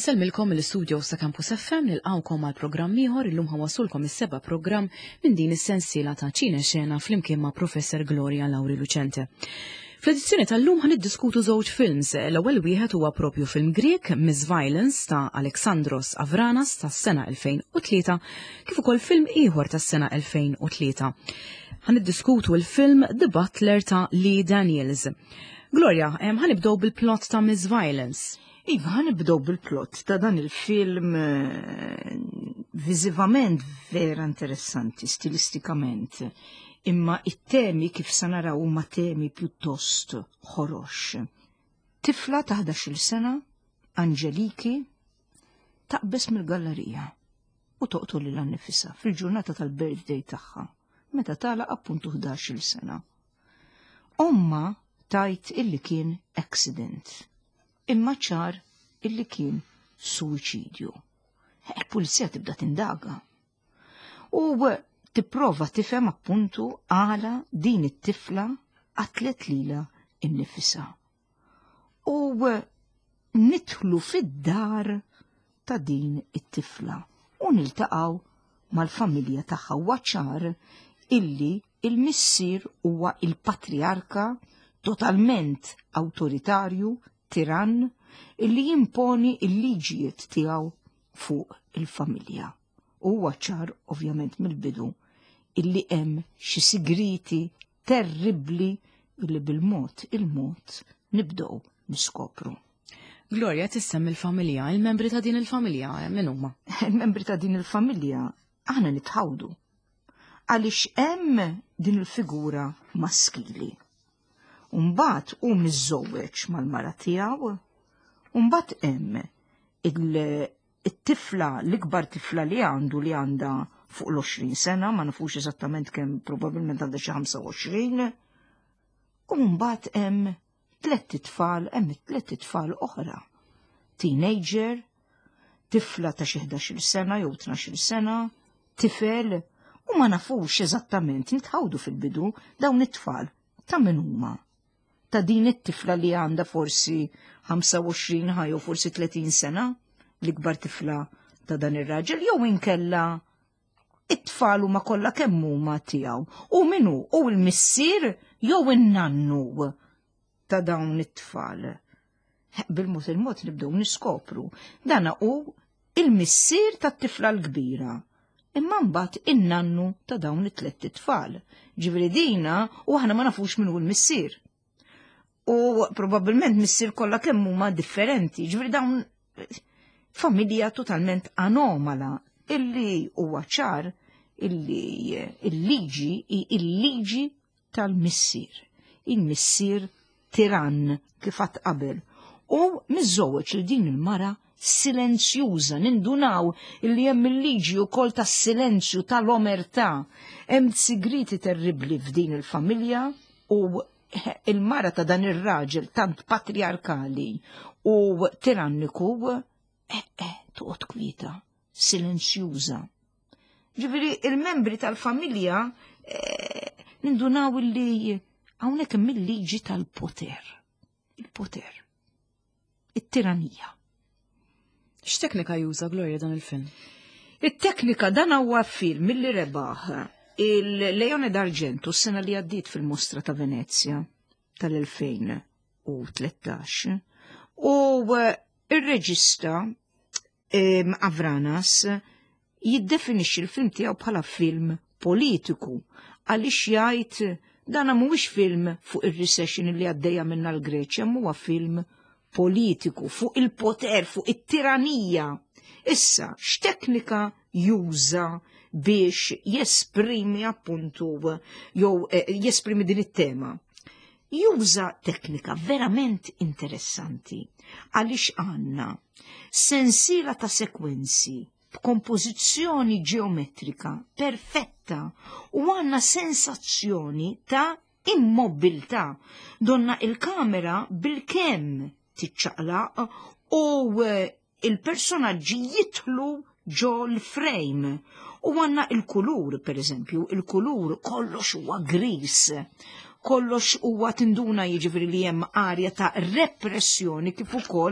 nsellmilkom l-istudio sa Campus FM nilqawkom għal programm ieħor illum ħawasulkom is-seba' programm minn din is-sensiela ta' ċina xena flimkien ma' Professor Gloria Lauri Lucente. Fl-edizzjoni tal-lum ħaniddiskutu żewġ films. L-ewwel wieħed huwa propju film Grieg, Miss Violence ta' Alexandros Avranas tas-sena 2003, kif ukoll film ieħor tas-sena 2003. Ħaniddiskutu l-film The Butler ta' Lee Daniels. Gloria, ħanibdew bil-plot ta' Miss Violence. Iva, ħanibdew bil-plot ta' dan il-film viżivament vera interessanti, stilistikament. Imma it-temi kif sa naraw huma temi pjuttost ħorox. Tifla ta' 11-il sena, Angeliki, taqbes mill-gallerija u toqtol lil nifisha fil-ġurnata tal-birthday tagħha, meta tagħlaq appuntu 11-il sena. Omma tajt illi kien accident, imma ċar illi kien suicidju. Il-pulizija tibda tindaga. U tipprova tifhem appuntu għala din it-tifla qatlet lila innifisha. U nidħlu fid-dar ta' din it-tifla u niltaqgħu mal-familja tagħha ċar illi il-missier huwa il-patriarka totalment awtoritarju, tiran, illi jimponi il-liġijiet tiegħu fuq il-familja. Huwa ċar ovvjament mill-bidu illi hemm xi sigriti terribli illi bil-mod nibdew niskopru. Gloria, tissemmi il-familja, il-membri ta' din il-familja, min huma? Il-membri ta' din il-familja aħna nitħawdu għaliex hemm din il-figura maskili. Mbagħad hu miżżewweġ mal-mara tiegħu, u mbagħad hemm it-tifla, l-ikbar tifla li għandha fuq l-20 sena, ma nafux eżattament kemm, probabbilment għandha xi 25, u mbagħad hemm tliet tfal oħra. Teenager, tifla ta' xi 11-il sena jew 12-il sena, tifel, u ma nafux eżattament nitħawdu fil-bidu dawn it-tfal ta' min huma. Ta' din it-tifla li għandha forsi 25 jew forsi 30 sena, l-ikbar tifla ta' dan ir-raġel, jew inkella it-tfal huma kollha kemm huma tiegħu. U minnu u l-missier jew in-nannu ta' dawn it-tfal. Bil-mod nibdew niskopru. Dan hu il-missier tat-tifla l-kbira. Imma mbagħad in-nannu ta' dawn it-tliet tfal. Ġifieri dina u aħna ma nafux min hu l-missier. U probabbilment missier kollha kemm huma differenti. Ġifieri dawn familja totalment anomala illi huwa ċar illi il-liġi tal-missier. Il-missier tiran kif qatt qabel. U miżżewweġ il din il-mara silenzjuża, nindunaw illi hemm il-liġi wkoll tas-silenzju tal-omertà. Hemm sigriti terribli f'din il-familja u il-mara ta' dan ir-raġel tant patriarkali u tiranniku toqgħod kwieta, silenzjuża. Ġifieri il-membri tal-familja nindunaw illi hawnhekk hemm il-liġi tal-poter. Il-poter. It-tiranija. X'teknika juża Gloria dan il-film? It-teknika dan huwa film milli rebaħ il-Leone d'Argento s-sena li għaddiet fil-Mostra ta' Venezia tal-2013 u ir-reġista Avranas jiddefinixxi l-film tiegħu bħala film politiku għaliex jgħid dan mhuwiex film fuq ir-recession li għaddejja minnha l-Greċja, huwa film politiku fuq il-poter, fuq it-tiranija. Issa, x'teknika juża biex jesprimi appuntu jew jesprimi din it-tema? Juża teknika verament interessanti għaliex għandna sensiela ta' sekwenzi b'kompożizzjoni ġeometrika perfetta u għandna sensazzjoni ta' immobilità. Donna il-kamera bil-kemm tiċċaqlaq u il-personaġġi jidħlu ġo l-frame. U għandna il-kulur, per eżempju, il-kulur kollox huwa gris. Kollox huwa tinduna jiġifieri li hemm arja ta' repressjoni kif ukoll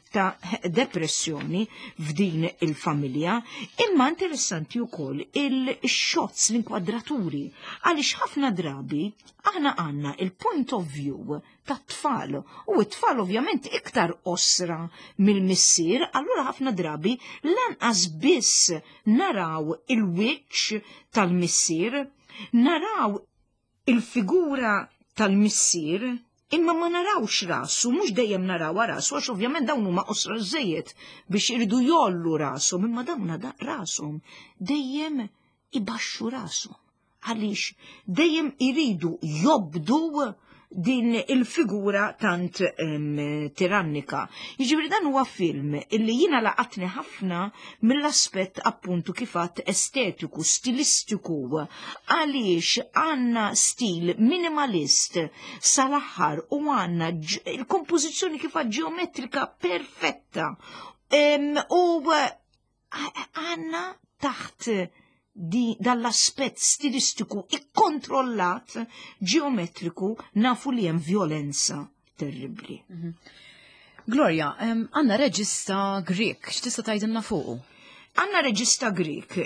ta' depressjoni f'din il-familja, imma interessanti wkoll il-shots, l-inkwadraturi, għaliex ħafna drabi aħna għandna il-point of view ta' tfal, u t-tfal ovvjament iktar osra mill-missier, allura ħafna drabi lanqas biss naraw il-wiċċ tal-missier, naraw il-figura tal-missier, imma ma narawx rasu, mhux dejjem naraw rasu, għax ovvjament dawn huma qosra żejjed biex iridu jollu rashom, imma dawn rashom dejjem ibaxxu rashom. Għaliex dejjem iridu jobdu din il-figura tant tirannika. Jiġifieri dan huwa film illi jiena laqatni ħafna mill-aspett appuntu kifat estetiku, stilistiku, għaliex għandna stil minimalist sal-aħħar u għandna il-kompożizzjoni kifat ġeometrika perfetta u għandna taħt dall-aspett stilistiku ikkontrollat ġeometriku nafu li hemm violenza terribli. Gloria, għandna reġista Grek, x'tista' tgħidilna fuqu? Għandna reġista Grek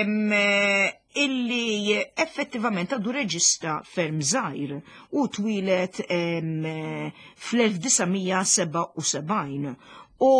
illi effettivament għadu reġista ferm żgħir u twilet fl-1977 u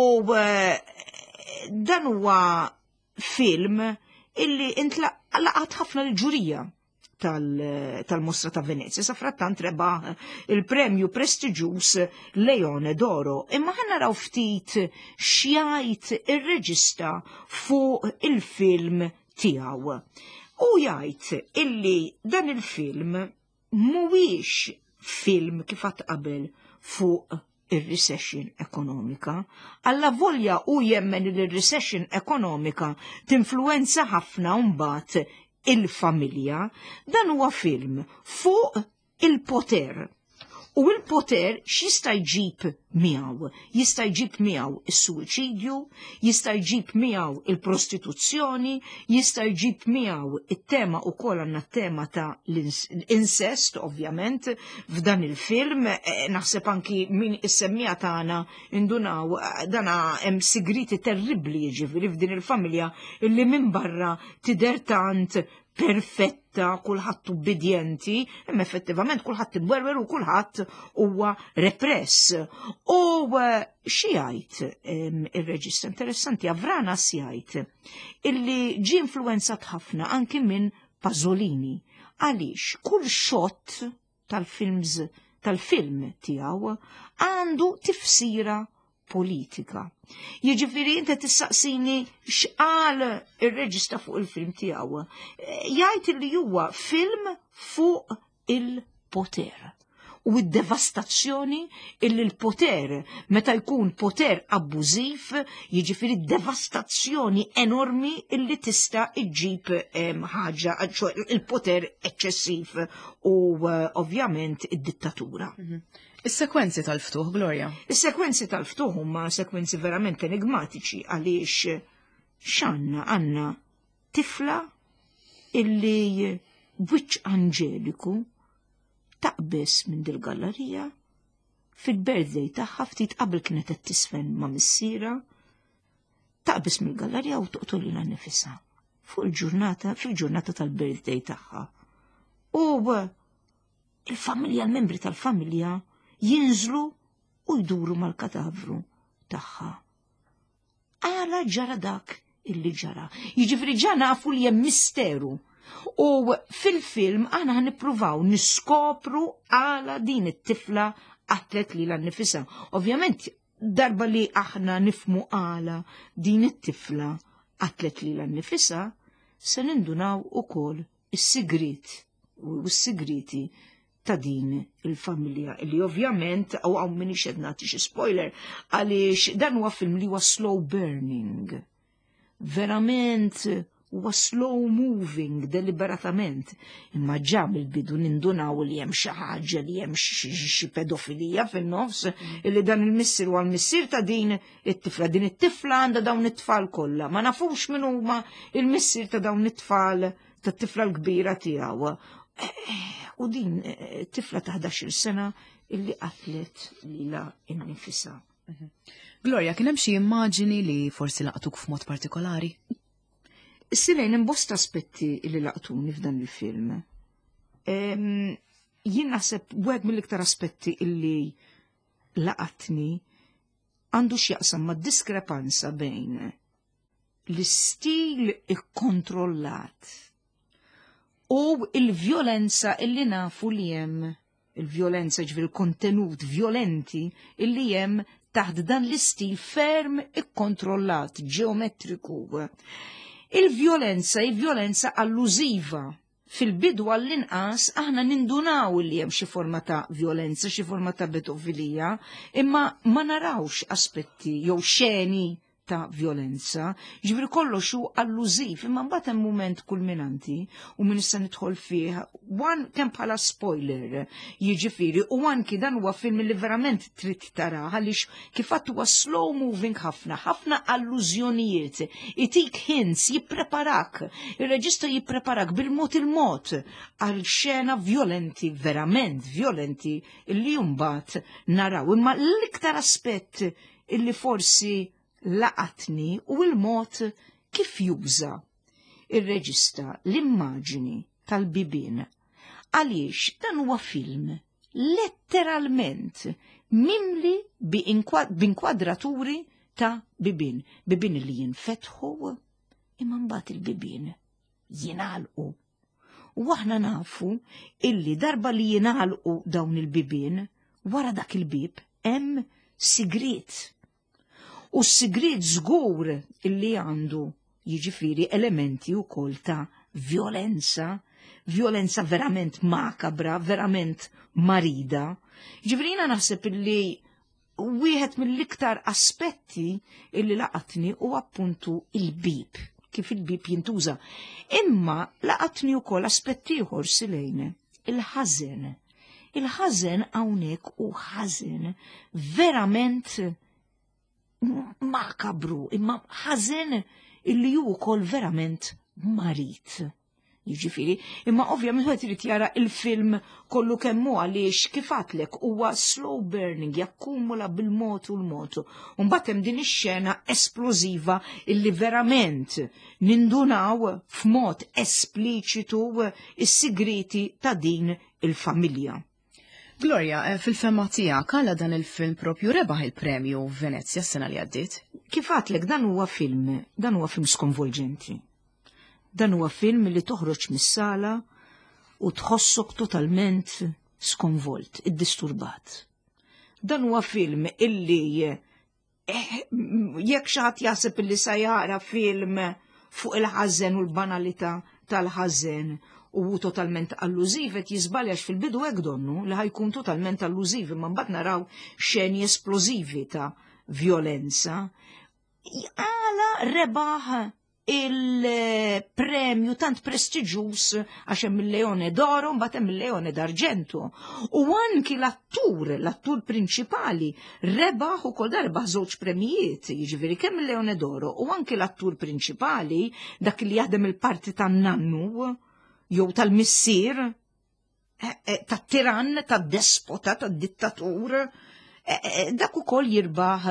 dan huwa film illi intlaqat ħafna l-ġurija tal-Mostra ta' Venezia, sa frattant rebaħ il-premju prestiġjuż Leone d'Oro. Imma ħana raw ftit xjajt ir-reġista fuq il-film tiegħu. U jgħid illi dan il-film mhuwiex film kif qatt qabel fuq ir-recession ekonomika, alla volja u jemmen il-recession ekonomika tinfluenza ħafna mbagħad il-familja, dan huwa film fuq il-poter. U il-poter x'jista' jġib miegħu? Jista' jġib miegħu is-suwiċidju, jista' jġib miegħu il-prostituzzjoni, jista' jġib miegħu it-tema wkoll għandna t-tema ta' l-incest ovvjament f'dan il-film, naħseb anki min is-semmija tagħna indunaw dana hemm sigriti terribbli jiġifieri f'din il-familja illi minn barra tidher tant perfetta, kulħadd ubbidjenti, imma effettivament kulħadd imwerwer u kulħadd huwa repress. U xi jgħid ir-reġista interessanti Avrana jgħid illi ġie influenzat ħafna anki minn Pasolini. Għaliex kull xott tal-film tiegħu għandu tifsira politika. Jiġifieri inti tistaqsini x'qal ir-reġista fuq il-film tiegħu. Jgħid li huwa film fuq il-poter u d-devastazzjoni illi l-poter meta jkun poter abbużiv, jiġifieri devastazzjoni enormi illi tista' iġġib ħaġa il-poter eċċessiv u ovvjament id-dittatura. Is-sekwenzi tal-ftuħ, Gloria. Is-sekwenzi tal-ftuħ huma sekwenzi verament enigmatiċi għaliex x'għandna għandna tifla illi wiċċ anġeliku taqbes minn dil-gallerija fil-birthday tagħha ftit qabel kienet qed tisfen ma' missiera taqbes mill-gallerija u toqtol lilha nnifisha fuq fil-ġurnata tal-birthday tagħha. U il-familja, l-membri tal-familja jinżlu u jduru mal-kadavru tagħha. Għala ġara dak illi ġara. Jiġifieri ġa nafu li hemm misteru. U fil-film għana nippruvaw niskopru għala din it-tifla qatlet lilha nnifisha. Ovvjament darba li aħna nifmu għala din it-tifla qatlet lilha nnifisha, se nindunaw ukoll is-sigrit u s-sigriti ta' din il-familja li ovvjament għaw minix qed nagħti xi spoiler għaliex dan huwa film li huwa slow burning. Verament huwa slow moving deliberatament. Imma ġam il-bidu nindunaw li hemm xi ħaġa li hemm xi pedofilija fin-nofs illi dan il-missier huwa l-missier ta' din it-tifla. Din it-tifla għandha dawn it-tfal kollha. Ma nafux min huma il-missier ta' dawn it-tfal tat-tifla l-kbira tiegħu. U din tifla ta' 11 sena illi qatlet lilha nnifisha. Gloria, kien hemm xi immaġini li forsi laqtuk f'mod partikolari? Silejn imbosta aspetti li laqtuni f'dan il-film. Jien naħseb wieħed mill-iktar aspetti illi laqatni għandu x'jaqsam ma' diskrepanza bejn l-istil ikkontrollat u il-vjolenza illi nafu li hemm, il-vjolenza ġifier il-kontenut vjolenti illi hemm taħt dan l-istil ferm ikkontrollat, ġeometriku. Il-vjolenza allużiva. Fil-bidu għall-inqas aħna nindunaw li hemm xi forma ta' vjolenza, xi forma ta' pedofilija, imma ma narawx aspetti jew xeni ta' violenza, ġifri kollox hu allużiv, imma mbagħad hemm mument kulminanti u min issa nidħol fih, kemm bħala spoiler, jiġifieri u anki dan huwa film li verament trid tara għaliex kif qatt huwa slow moving ħafna allużjonijiet, itik hints, jippreparak, ir-reġista jippreparak bil-mod għal xena violenti, verament violenti, illi mbagħad naraw. Imma l-iktar aspett illi forsi laqatni u il-mod kif juża ir-reġista l-immaġini tal-bibien. Għaliex dan huwa film letteralment mimli b'inkwadraturi ta' bibien li jinfetħu imma mbagħad il-bibien jingħalqu. U aħna nafu illi darba li jingħalqu dawn il-bibien wara dak il-bib hemm sigriet. U s-sigriet żgur illi għandu jiġifieri elementi wkoll ta' violenza verament makabra, verament marida. Ġifrina naħseb illi wieħed mill-iktar aspetti illi laqatni u appuntu il-bib, kif il-bib jintuża. Imma laqatni wkoll aspetti ieħor silejn il-ħażen. Il-ħażen hawnhekk u ħażen verament makabru, imma ħażen illi hu wkoll verament marit. Jiġifieri, imma ovvjament wieħed irid jara il-film kollu kemm hu għaliex kif għadlek huwa slow burning, jakkumula bil-mod u l-mod. U mbagħad hemm din ix-xena esplożiva illi verament nindunaw f'mod espliċitu is-sigriti ta' din il-familja. Gloria, fil-femma tiegħek għala dan il-film propju rebaħ il-premju Venezia s-sena li għaddiet? Kif għatlek dan huwa film skonvolġenti. Dan huwa film li toħroġ mis-sala u tħossok totalment skonvolt, iddisturbat. Dan huwa film illi jekk xi ħadd jaħseb illi se jara film fuq il-ħażen u l-banalità tal-ħażen u totalment allużiv qed jiżbaljax fil-bidu hekk donnu li ħajkun totalment allużiv imma mbagħad naraw xeni esplożivi ta' violenza. Għala rebaħ il-premju tant prestiġjuż għax hemm il-Leone d'Oro mbagħad hemm il-Leone d'Argento. U anki l-attur prinċipali rebaħ ukoll rebaħ żewġ premijiet, jiġifieri kemm il-Leone d'Oro u anki l-attur prinċipali dak li jaħdem il-parti tan-nannu jew tal-missier, tat-tirann, tad-despota, tad-dittatur, dak ukoll jirbaħ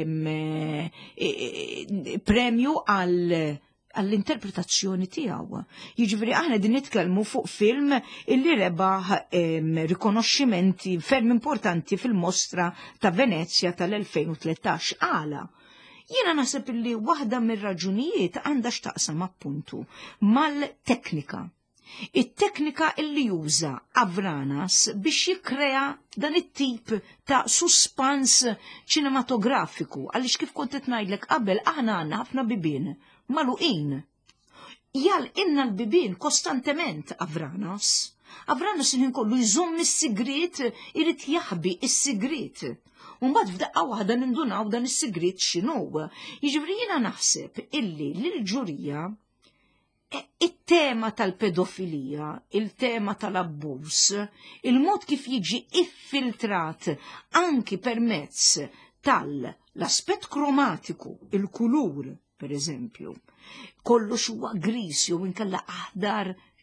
premju għall-interpretazzjoni tiegħu. Jiġifieri aħna din nitkellmu fuq film illi rebaħ rikonoxximenti ferm importanti fil-Mostra ta' Venezia tal-2013 għala. Jiena naħseb illi waħda mir-raġunijiet għandha x'taqsam appuntu mal-teknika. It-teknika illi juża Avranas biex jikkrea dan it-tip ta' suspans ċinematografiku għaliex kif kont qed ngħidlek qabel aħna għandna ħafna bibien magħluqin. Inna l-bibien kostantement Avranas. Avranas il-ħin kollu jżomm is-sigriet, irid jaħbi is-sigriet. U mbagħad f'daqqa waħda nindunaw dan is-sigriet x'inhu. Jiġifieri jiena naħseb illi lill-ġurija it-tema tal-pedofilija, il-tema tal-abbuż, il-mod kif jiġi iffiltrat anki permezz tal-aspett kromatiku, il-kulur, per eżempju, kollox huwa gris jew inkella aħdar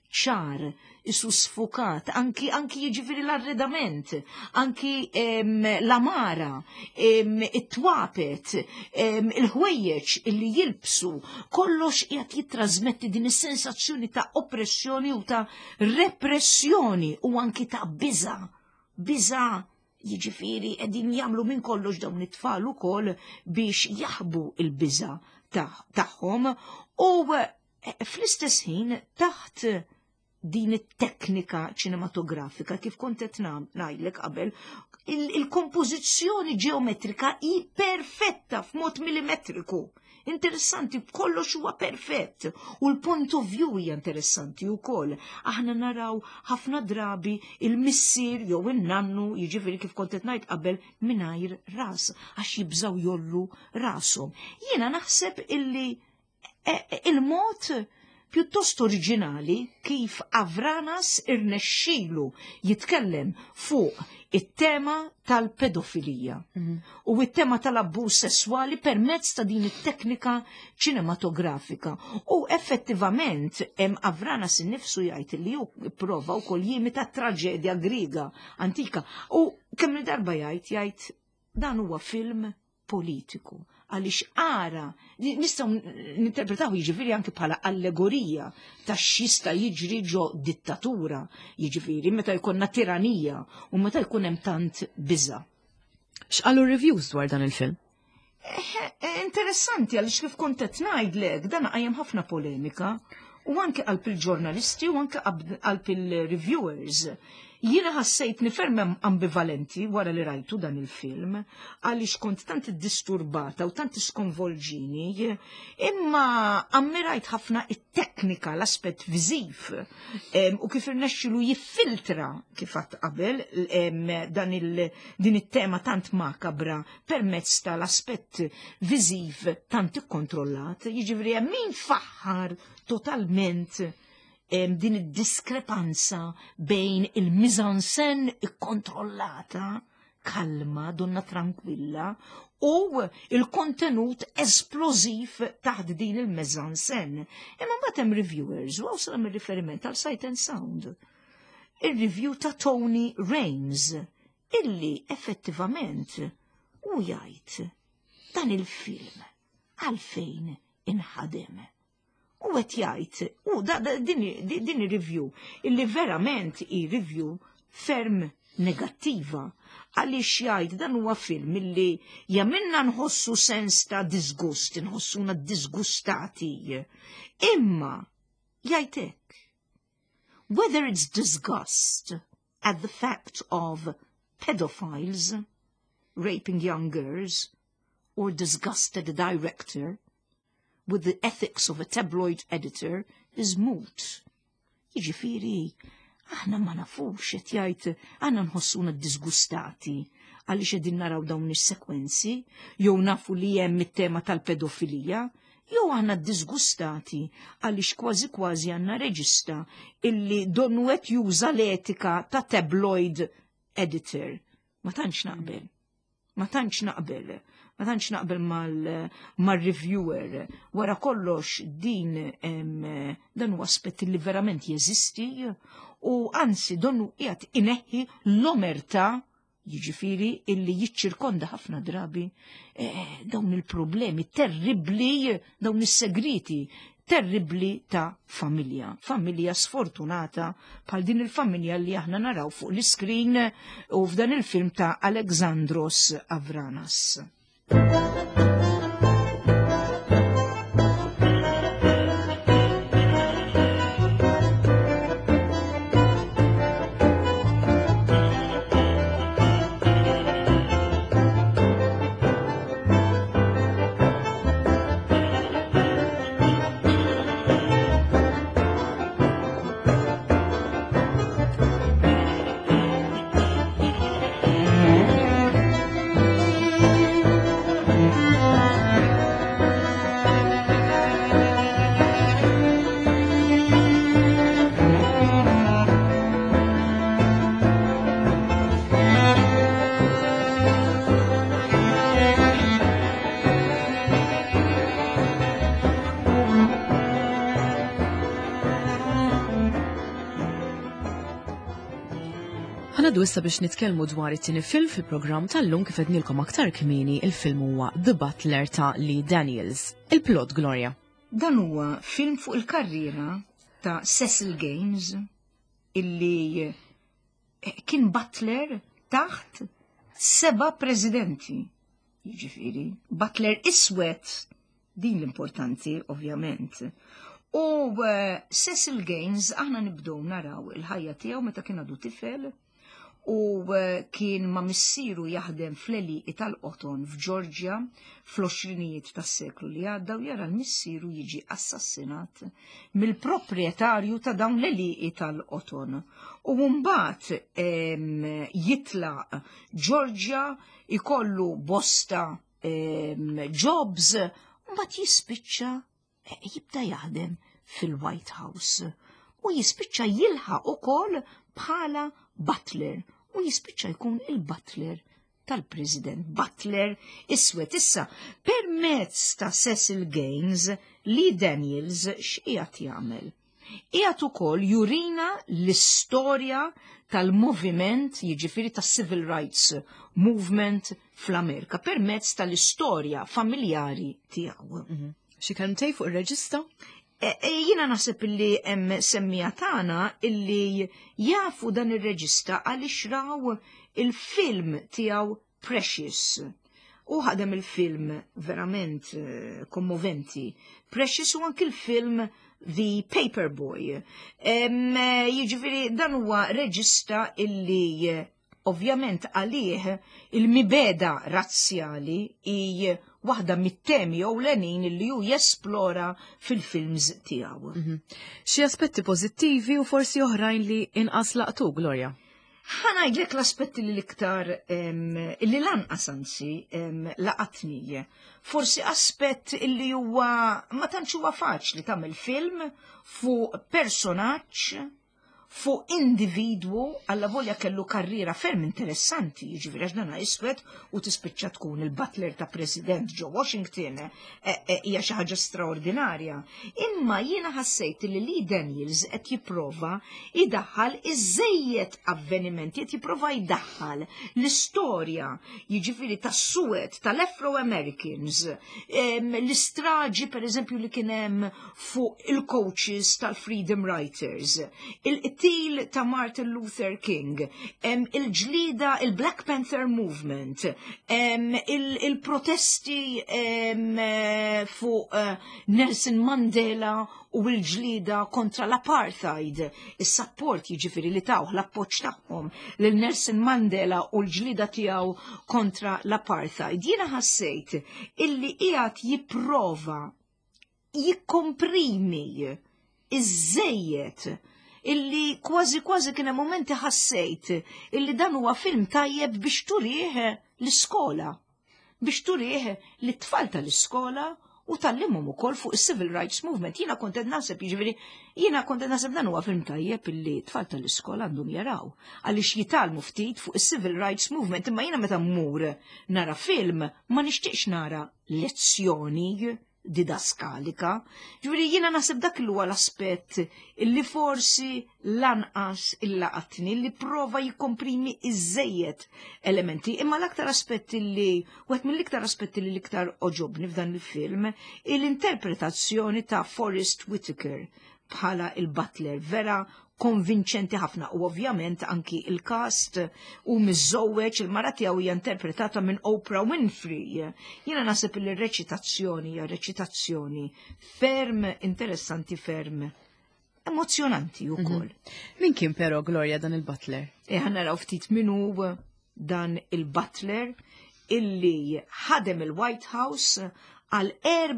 ċar, isu sfukat, anki jiġifieri l-arredament, anki l-amara, it-twapet, il-ħwejjeġ illi jilbsu, kollox qiegħed jittrażmetti din is-sensazzjoni ta' oppressjoni u ta' repressjoni u anki ta' biża' jiġifieri qegħdin jagħmlu minn kollox dawn it-tfal ukoll biex jaħbu il-biża' tagħhom u fl-istess ħin taħt din it-teknika ċinematografika kif kont qed ngħidlek qabel, il-kompożizzjoni ġeometrika hi perfetta f'mod millimetriku. Interessanti, kollox huwa perfett u l-point of view hija interessanti wkoll. Aħna naraw ħafna drabi il-missier jew in-nannu jiġifieri kif kont qed ngħid qabel mingħajr ras għax jibżgħu jollu rashom. Jiena naħseb illi il-mod pjuttost oriġinali kif Avranas irnexxielu jitkellem fuq it-tema tal-pedofilija u it-tema tal-abbuż sessuali permezz ta' din it-teknika ċinematografika. U effettivament Avranas innifsu jgħid li hu prova wkoll jimita traġedja Griega antika u kemm darba jgħid dan huwa film politiku għaliex ara nistgħu ninterpretaw jiġifieri anke bħala allegorija ta' x'jista' jiġri ġo dittatura, jiġifieri meta jkollna tiranija u meta jkun hemm tant biża'. X'qalu reviews dwar dan il-film? Interessanti għaliex kif kont qed ngħidlek dan qajjem ħafna polemika u anke qalb il-ġurnalisti u anke qalb il-reviewers. Jiena ħassejt ferm ambivalenti wara li rajtu dan il-film, għaliex kont tant disturbata u tant skonvolġini, imma ammirajt ħafna it-teknika, l-aspett viżiv, u kif irnexxilu jiffiltra kif qatt qabel din it-tema tant makabra permezz tal-aspett viżiv tant ikkontrollat, jiġifieri hemm min faħħar totalment din id-diskrepanza bejn il-mise-en-scène ikkontrollata, kalma, donna tranquilla, u il-kontenut esplosiv taħt din il-mise-en-scène. Imma mbagħad hemm reviewers u għawsal hemm riferiment għal Sight and Sound. Ir-review ta' Tony Rames, illi effettivament u jgħid dan il-film għalfejn inħadem. U għet jajt, din review, illi verament review ferm negattiva, għalix jajt dan huwa film illi jamminna nħossu sens ta' disgust, nħossuna disgustati. Imma, jajtek, whether it's disgust at the fact of pedophiles raping young girls, or disgust at the director, with the ethics of a tabloid editor is moot. Jiġifieri, aħna ma nafux qed jgħid aħna nħossuna disgustati għaliex qegħdin naraw dawn is-sekwenzi, jew nafu li hemm it-tema tal-pedofilija, jew aħna disgustati għaliex kważi għandna reġista illi donnu qed juża l-etika ta' tabloid editor. Ma tantx naqbel mal-reviewer. Wara kollox dan huwa aspett li verament jeżisti u anzi donnu qiegħed ineħħi l-omerta jiġifieri illi jiċċirkonda ħafna drabi dawn il-problemi terribli, dawn is-segreti terribli ta' familja sfortunata bħal din il-familja li aħna naraw fuq l-iskrin u f'dan il-film ta' Alexandros Avranas. Naddu issa biex nitkellmu dwar it-tieni film fil-programm tal-lum kif ednilkom aktar kmieni il-film huwa The Butler ta' Lee Daniels. Il-plot, Gloria. Dan huwa film fuq il-karriera ta' Cecil Gaines illi kien butler taħt 7 presidenti. Jiġifieri, butler iswed, din l-importanti, ovvjament. U Cecil Gaines aħna nibdew naraw il-ħajja tiegħu meta kien għadu tifel u kien ma' missieru jaħdem fl-eliqi tal-qoton f'Ġorġja fl-20 tas-seklu li għadda u jara l-missieru jiġi assassinat mill-proprjetarju ta' dawn l-eliqi tal-qoton. U mbagħad jitlaq Ġorġja ikollu bosta jobs u mbagħad jispiċċa jibda jaħdem fil-White House u jispiċċa jilħaq ukoll bħala butler u jispiċċa jkun il-butler tal-President. Butler iswed issa permezz ta' Cecil Gaines Lee Daniels x'qiegħed jagħmel. Qiegħed ukoll jurina l-istorja tal-moviment, jiġifieri tas-Civil Rights Movement fl-Amerika permezz tal-istorja familjari tiegħu. Xi kelmtej fuq ir-reġista? Jiena naħseb illi hemm semmija tagħna illi jafu dan ir-reġista għaliex raw il-film tiegħu Precious. U ħadem il-film verament kommoventi. Precious u anke il-film The Paperboy. Jiġifieri dan huwa reġista illi ovvjament għalih il-mibeda razzjali hi waħda mit-temi ewlenin li hu jesplora fil-films tiegħu. Xi aspetti pożittivi u forsi oħrajn li inqas laqtu, Gloria. Ħanajdlek l-aspetti li l-iktar li lanqas anzi laqatni. Forsi aspett illi huwa ma tantx huwa faċli tagħmel film fuq personaġġ fuq individwu alla volja kellu karriera ferm interessanti, jiġifieri għax dana iswed u tispiċċa tkun il-butler ta' President Joe Washington hija xi ħaġa straordinarja. Imma jiena ħassejt li Lee Daniels qed jipprova idaħħal iżejjed avvenimenti, qed jipprova jdaħħal l-istorja jiġifieri tas-Suwed tal-Afro-Americans, l-istraġi pereżempju li kien hemm fuq il-coaches tal-Freedom Writers, il-til ta' Martin Luther King, il-ġlida, il-Black Panther Movement, il-protesti fuq Nelson Mandela u l-ġlida kontra l-apartheid, il-support jiġifieri li taw l-appoġġ tagħhom lil Nelson Mandela u l-ġlida tiegħu kontra l-apartheid. Jiena ħassejt illi qiegħed jipprova jikkomprimi iż-żejjed illi kważi kien hemm momenti ħassejt illi dan huwa film tajjeb biex turih l-iskola, biex turih l-tfal tal-iskola u tallimhom ukoll fuq is-Civil Rights Movement. Jiena kont qed naħseb dan huwa film tajjeb illi tfal tal-iskola għandhom jaraw għaliex jitalmu ftit fuq is-Civil Rights Movement, imma jiena meta mmur nara film ma nixtieqx nara lezzjoni didaskalika. Ġifieri jiena naħseb dak li huwa l-aspett illi forsi lanqas illaqatni li prova jikkomprimi iżejjed elementi. Imma l-aktar aspett illi wieħed mill-iktar aspetti li l-iktar oġobni f'dan il-film l-interpretazzjoni ta' Forest Whitaker bħala il-butler vera konvinċenti ħafna u ovvjament anki il-cast u miż-żewweġ il-mara tiegħu hija interpretata minn Oprah Winfrey. Jiena naħseb li r-reċitazzjoni hija reċitazzjoni ferm interessanti, ferm emozjonanti wkoll. Min kien però Gloria dan il-butler? Ħanaraw ftit minnu dan il-butler illi ħadem il-White House għal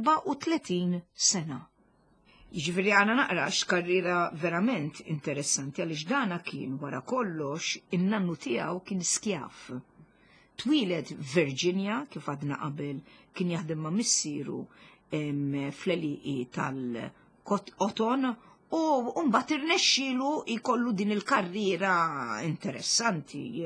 34 sena. Jiġifieri għana naqra x'karriera verament interessanti għaliex dana kien wara kollox in-nannu tiegħu kien skjaf. Twiled Virginia kif għadna qabel kien jaħdem ma' missieru fl-eliqi tal-qoton u mbagħad irnexxielu jkollu din il-karriera interessanti.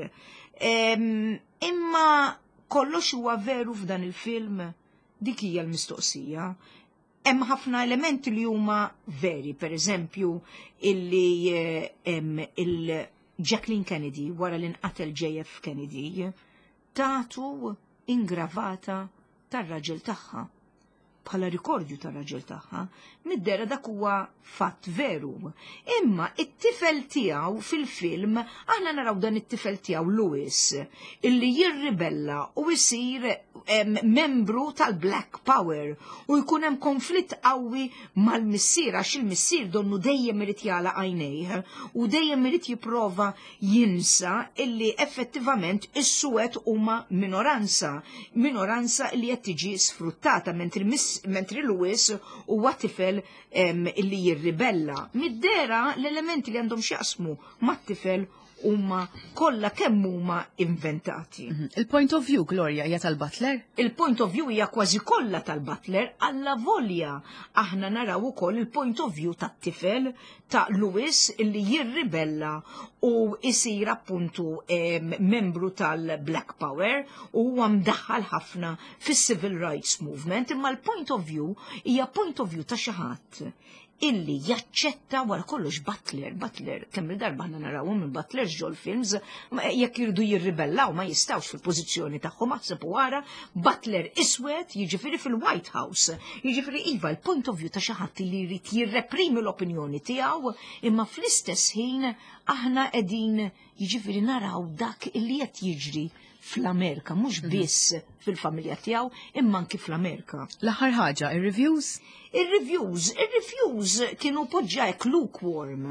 Imma kollox huwa veru f'dan il-film dik hija l-mistoqsija. Hemm ħafna elementi li huma veri, pereżempju illi Jacqueline Kennedy wara li nqatel JF Kennedy tagħtu ingravata tar-raġel tagħha bħala rikordju tar-raġel tagħha, middera dak huwa fatt veru. Imma it-tifel tiegħu fil-film aħna naraw dan it-tifel tiegħu Lewis illi jirribella u jsir membru tal-Black Power u jkun hemm konflitt qawwi mal-missier għax il-missier donnu dejjem irid jala għajnejh u dejjem irid jipprova jinsa illi effettivament is-Suwed huma minoranza li qed tiġi sfruttata mentri Lewis huwa tifel illi jirribella. Middera l-elementi li għandhom x'jaqsmu mat-tifel huma kollha kemm huma inventati. Il-point of view, Gloria, hija tal-Butler? Il-point of view hija kważi kollha tal-Butler, alla volja aħna naraw ukoll il-point of view tat-tifel ta' Lewis illi jirribella u isir appuntu membru tal-Black Power u huwa mdaħħal ħafna fis-Civil Rights Movement, imma l-point of view hija point of view ta' xi ħadd illi jaċċetta wara kollox Butler, kemm il-darba ħna narawhom minn Butler ġol films, jekk jridu jirribellaw ma jistawx fil-pożizzjoni tagħhom aħseb wara Butler iswed jiġifieri fil-White House. Jiġifieri iva l-point of view ta' xi ħadd li jrid jirreprimi l-opinjoni tiegħu, imma fl-istess ħin aħna qegħdin jiġifieri naraw dak illi qed jiġri fl-Amerika, mhux biss fil-familja tiegħu, imma anki fl-Amerika. L-aħħar ħaġa, ir-reviews? Ir-reviews kienu poġġajk lukewarm,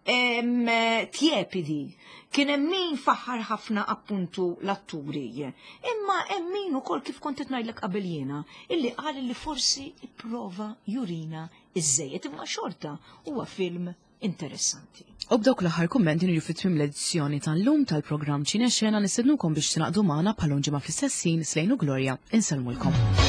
tiepidi. Kien hemm min faħħar ħafna appuntu l-atturi. Imma hemm min ukoll kif kont qed ngħidlek qabel jiena, illi qal li forsi ipprova jurina iż-żejjed imma xorta huwa film interessanti. U b'dawk l-aħħar kummenti niġu fit-tmiem l-edizzjoni tal-lum tal-programm Ċine Xena nistednukom biex tinaqdu magħna bħal ġimgħa fl-istess ħin Slejn u Gloria inselmulkom.